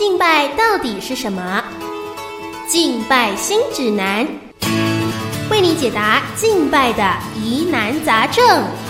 敬拜到底是什么？敬拜新指南，为你解答敬拜的疑难杂症。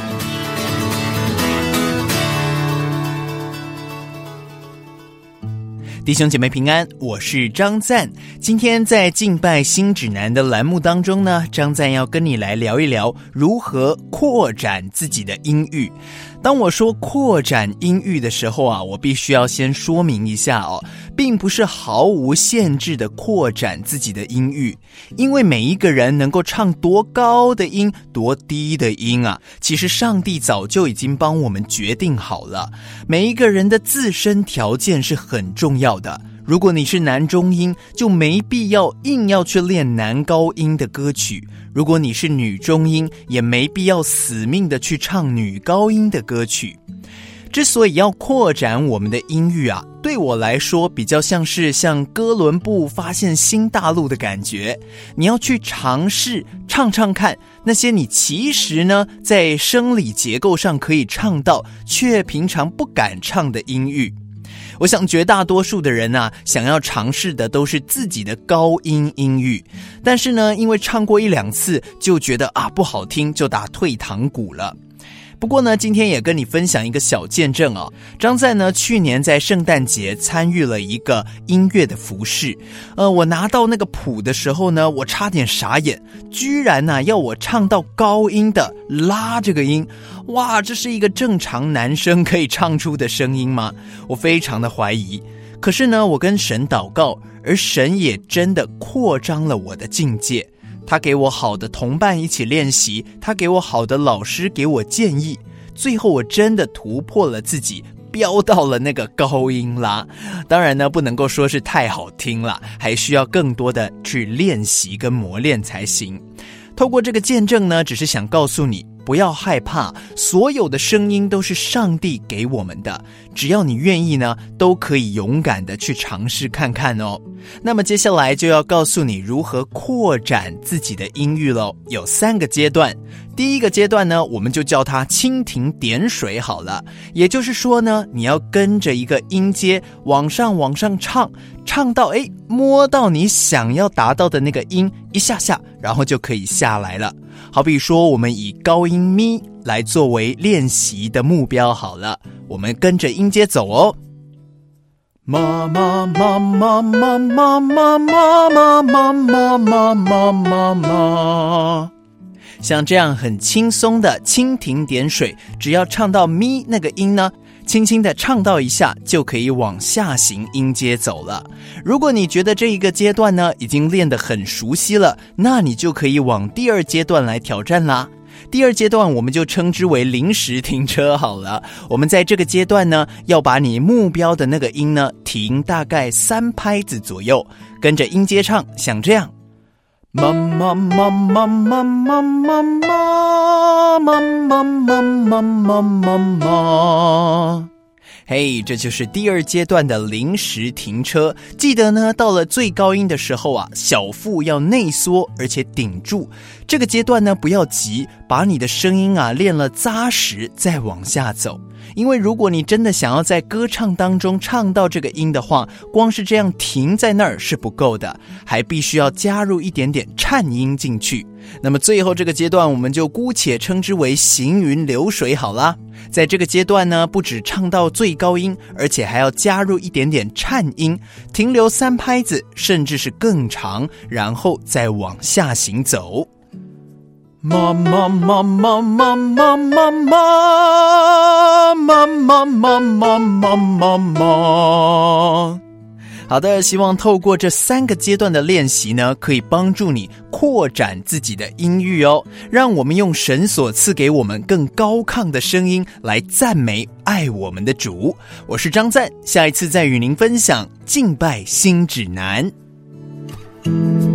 弟兄姐妹平安，我是张赞。今天在敬拜新指南的栏目当中呢，张赞要跟你来聊一聊如何扩展自己的音域。当我说扩展音域的时候啊，我必须要先说明一下哦，并不是毫无限制的扩展自己的音域，因为每一个人能够唱多高的音，多低的音啊，其实上帝早就已经帮我们决定好了。每一个人的自身条件是很重要的。如果你是男中音，就没必要硬要去练男高音的歌曲；如果你是女中音，也没必要死命的去唱女高音的歌曲。之所以要扩展我们的音域啊，对我来说比较像是像哥伦布发现新大陆的感觉。你要去尝试唱唱看那些你其实呢在生理结构上可以唱到，却平常不敢唱的音域。我想绝大多数的人啊，想要尝试的都是自己的高音音域，但是呢，因为唱过一两次就觉得不好听，就打退堂鼓了。不过呢，今天也跟你分享一个小见证哦。张赞呢，去年在圣诞节参与了一个音乐的服事，我拿到那个谱的时候呢，我差点傻眼，居然呢要我唱到高音的拉这个音。哇，这是一个正常男生可以唱出的声音吗？我非常的怀疑。可是呢，我跟神祷告，而神也真的扩张了我的境界。他给我好的同伴一起练习，他给我好的老师给我建议，最后我真的突破了自己，飙到了那个高音啦。当然呢，不能够说是太好听了，还需要更多的去练习跟磨练才行。透过这个见证呢，只是想告诉你，不要害怕，所有的声音都是上帝给我们的，只要你愿意呢，都可以勇敢的去尝试看看哦。那么接下来就要告诉你如何扩展自己的音域咯，有3个阶段。第一个阶段呢，我们就叫它蜻蜓点水好了，也就是说呢，你要跟着一个音阶往上唱，唱到摸到你想要达到的那个音一下下，然后就可以下来了。好比说我们以高音咪来作为练习的目标好了，我们跟着音阶走哦。妈妈妈妈妈妈妈妈妈妈妈妈妈妈，像这样很轻松的蜻蜓点水，只要唱到咪那个音呢，轻轻的唱到一下就可以往下行音阶走了。如果你觉得这一个阶段呢已经练得很熟悉了，那你就可以往第2阶段来挑战啦。第2阶段我们就称之为临时停车好了。我们在这个阶段呢，要把你目标的那个音呢停大概3拍子左右，跟着音阶唱，像这样。妈妈妈妈妈妈妈妈妈妈妈妈妈妈，嘿，这就是第2阶段的临时停车。记得呢，到了最高音的时候啊，小腹要内缩，而且顶住。这个阶段呢，不要急，把你的声音啊练了扎实，再往下走。因为如果你真的想要在歌唱当中唱到这个音的话，光是这样停在那儿是不够的，还必须要加入一点点颤音进去。那么最后这个阶段，我们就姑且称之为行云流水好啦。在这个阶段呢，不只唱到最高音，而且还要加入一点点颤音，停留3拍子，甚至是更长，然后再往下行走。妈妈妈妈妈妈妈妈妈妈妈妈妈妈。好的，希望透过这3个阶段的练习呢，可以帮助你扩展自己的音域哦，让我们用神所赐给我们更高亢的声音来赞美爱我们的主。我是张赞，下一次再与您分享敬拜新指南。